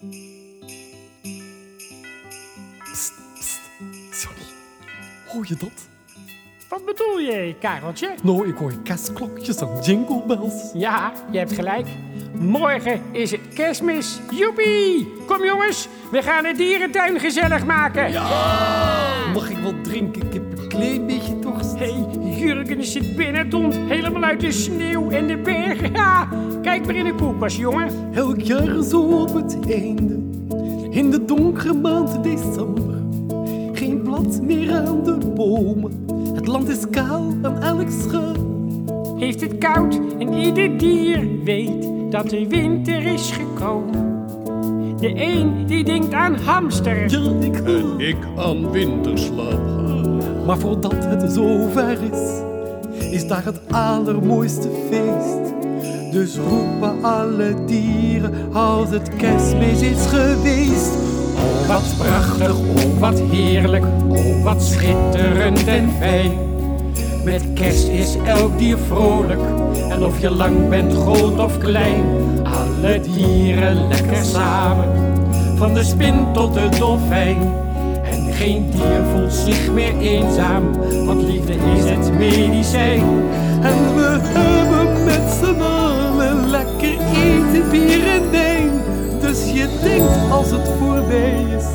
Psst, psst. Sorry. Hoor je dat? Wat bedoel je, Kareltje? Nou, ik hoor kerstklokjes en jingle bells. Ja, je hebt gelijk. Morgen is het kerstmis. Joepie! Kom jongens, we gaan de dierentuin gezellig maken. Mag ik wat drinken? Ik heb een klein beetje dorst. Hé, Jurgen zit binnen, Don. Helemaal uit de sneeuw en de bergen. Ja, kijk maar in de koelkast, jongen. Elk jaar zo op het einde, in de donkere maand december. Geen blad meer aan de bomen. Het land is kaal aan elk schuim. Heeft het koud en ieder dier weet dat de winter is gekomen. De een die denkt aan hamster. Ja, ik En ik aan winterslaap. Maar voordat het zover is daar het allermooiste feest. Dus roepen alle dieren als het kerstmis is geweest. Oh, wat prachtig, oh, wat heerlijk, oh, wat schitterend en fijn. Met kerst is elk dier vrolijk, en of je lang bent, groot of klein. Alle dieren lekker samen, van de spin tot de dolfijn. En geen dier voelt zich meer eenzaam, want liefde is het medicijn. En we hebben met z'n allen lekker eten, bier en wijn. Dus je denkt als het voorbij is,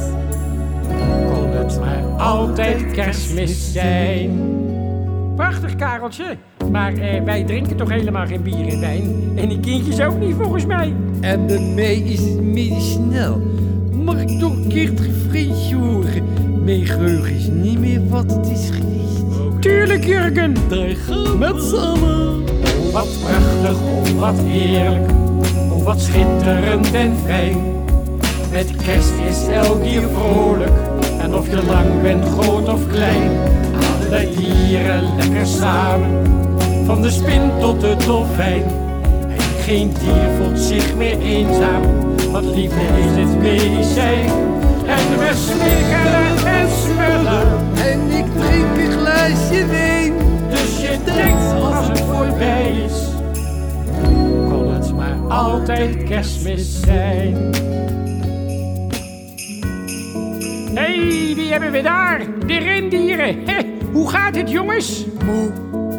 Kon het maar altijd kerstmis zijn. Prachtig, Kareltje. Maar wij drinken toch helemaal geen bier en wijn? En die kindjes ook niet, volgens mij. En bij mij is het medicineel. Mag ik toch een keer het refreintje horen? Mijn geheugen is niet meer wat het is geweest. Tuurlijk, Jurgen. daar gaan we met z'n allen. Oh, wat prachtig, oh, wat heerlijk. Oh, wat schitterend en fijn. Met kerst is elk dier vrolijk. En of je lang bent, groot of klein. Alle dieren lekker samen. Van de spin tot de dolfijn. En geen dier voelt zich meer eenzaam. Want liefde is het medicijn. En we smikkelen en smullen. En ik drink een glaasje wijn. Dus je denkt als het voorbij is, kon het maar altijd kerstmis zijn. Hé, wie hebben we daar? De rendieren. Hé, hoe gaat het, jongens? Moe.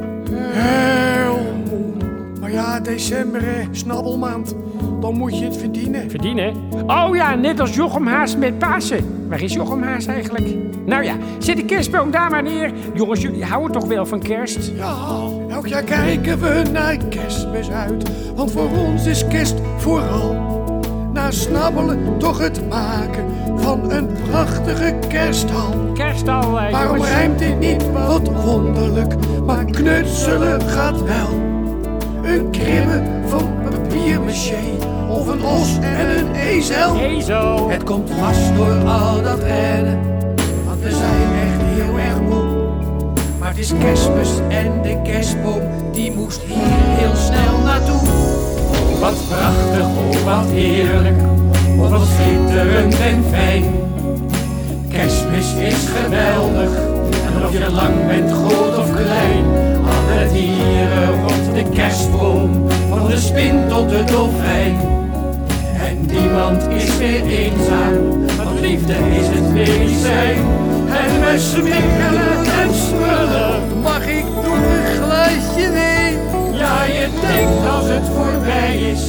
Heel moe. Maar ja, december, snabbelmaand. Dan moet je het verdienen. Verdienen? Oh ja, net als Jochem Haas met Pasen. Waar is Jochem Haas eigenlijk? Nou ja, zet de kerstboom daar maar neer. Jongens, jullie houden toch wel van kerst? Ja, elk jaar kijken we naar kerstmis uit. Want voor ons is kerst vooral na snabbelen toch het maken van een prachtige kersthal. Kerstal, Waarom jongens. rijmt dit niet wat wonderlijk? Maar knutselen gaat wel. Een kribbe van papier-maché of een os en een ezel. Ezo. Het komt vast door al dat rennen, want we zijn echt heel erg moe. Maar het is kerstmis en de kerstboom, die moest hier heel snel naartoe. Oh, wat prachtig, oh, wat heerlijk. Oh, wat schitterend en fijn. Kerstmis is geweldig. En of je lang bent, groot of klein. Alle dieren rond de kerstboom. Van de spin tot de dolfijn. En niemand is meer eenzaam. Want liefde is het medicijn. En we smikkelen en smullen. Mag ik nog een glaasje wijn? Ja, je denkt als het voorbij is,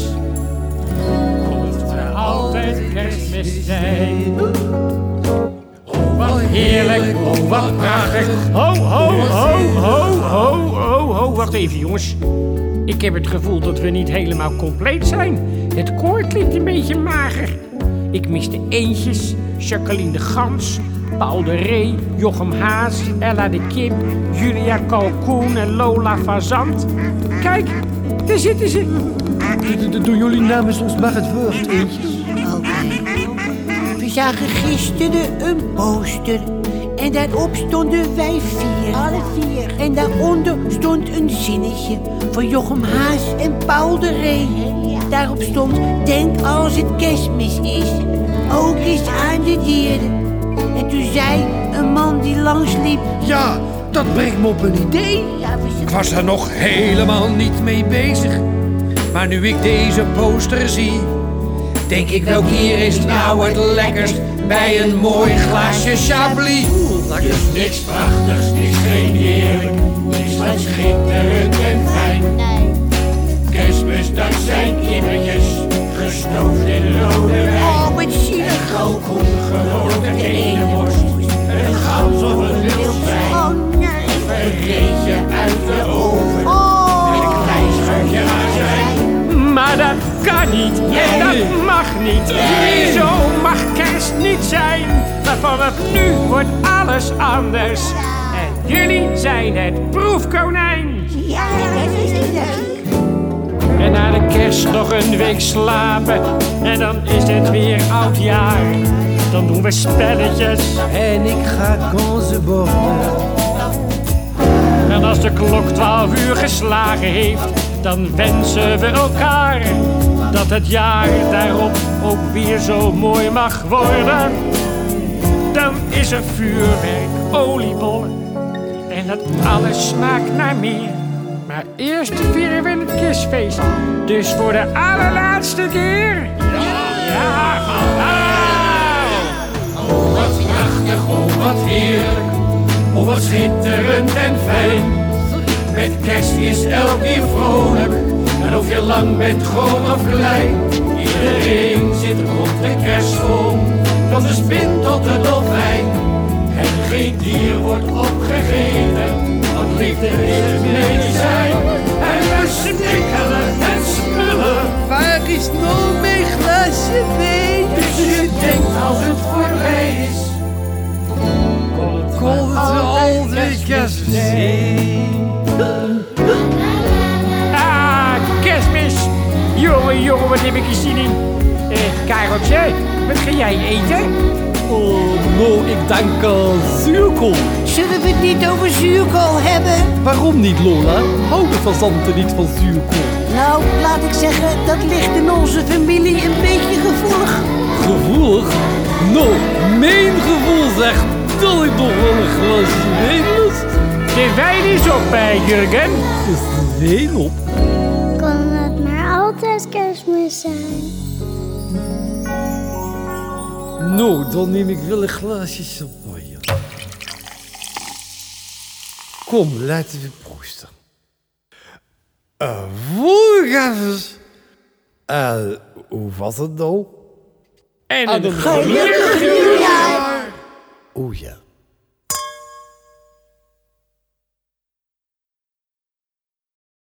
kon het maar altijd kerstmis zijn. Oh, wat heerlijk, oh, wat prachtig. Ho, ho, ho, ho, ho, ho, ho. Wacht even, jongens. Ik heb het gevoel dat we niet helemaal compleet zijn. Het koor klinkt een beetje mager. Ik mis de eendjes, Jacqueline de Gans, Paul de Ree, Jochem Haas, Ella de Kip, Julia Kalkoen en Lola Fazant. Kijk, daar zitten ze. Doen jullie namens ons maar het woord, eentjes? Oké. We zagen gisteren een poster. En daarop stonden wij 4. Alle 4. En daaronder stond een zinnetje van Jochem Haas en Paul de Ree. Daarop stond: denk als het kerstmis is, ook eens aan de dieren. En toen zei een man die langsliep: Ja, dat brengt me op een idee. Ik was er nog helemaal niet mee bezig. Maar nu ik deze poster zie, denk ik welk hier is nou het lekkerst bij een mooi glaasje Chablis. Dus niks prachtigs, niks geen heerlijk, niks wat schitterend en fijn. Kerstmis, dat zijn kippertjes, gestoofd in rode wijn. Oh, wat zielig. Kalkoen, gerookte eenenworst, een gans of een wildwijn. Oh, nee. Een reetje uit de oven, Oh. met een klein scheutje azijn. Maar dat kan niet en dat mag niet. Zo mag kerst niet zijn. Maar vanaf nu wordt alles anders. En jullie zijn het proefkonijn. Ja, dat is het leuk. En na de kerst nog een week slapen. En dan is het weer oudjaar. Dan doen we spelletjes. En ik ga ganzen borden. En als de klok 12 uur geslagen heeft, dan wensen we elkaar dat het jaar daarop ook weer zo mooi mag worden. Dan is er vuurwerk, oliebollen en dat alles smaakt naar meer. Maar eerst vieren we een kerstfeest, dus voor de allerlaatste keer. Ja, Oh, wat prachtig, oh, wat heerlijk, oh, wat schitterend en fijn. Met kerst is elk weer vrolijk, en of je lang bent, groot of klein. Iedereen zit rond de kerstboom, van de spin tot de dolfijn. En geen dier wordt opgegeten, want liefde is het medicijn. En we snikkelen en smullen, Waar is nou mijn glaasje wijn? dus je denkt als het voorbij is. Kon het altijd kerstmis zijn? Ah, kerstmis. Jongen, wat heb ik er zin in. Kareltje, wat ga jij eten? Oh, nou, ik denk zuurkool. Zullen we het niet over zuurkool hebben? Waarom niet, Lola? Houden fazanten niet van zuurkool? Nou, laat ik zeggen, dat ligt in onze familie een beetje gevoelig. Gevoelig? Nou, mijn gevoel zegt dat ik nog wel een glaasje wijn lust. De wijn is op, Jurgen. Is de wijn op? Kan het maar altijd kerstmis zijn? Nou, dan neem ik wel een glaasje champagne. Kom, laten we proosten. Voorgevers. Hoe was het nou? En een Gelukkig nieuwjaar! Oh ja.